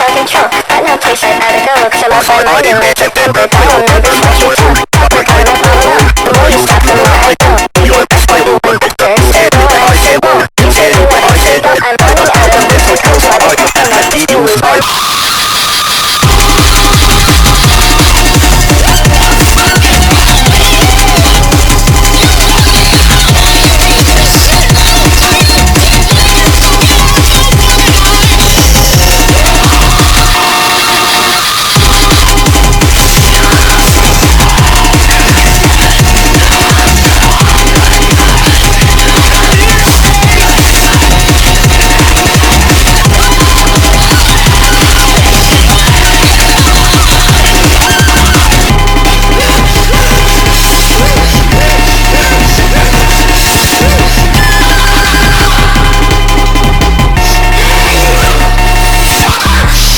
out of control. Right now, place like out of go, cause I lost my mind and let the tempo go. Nervous, what you tell. Out of my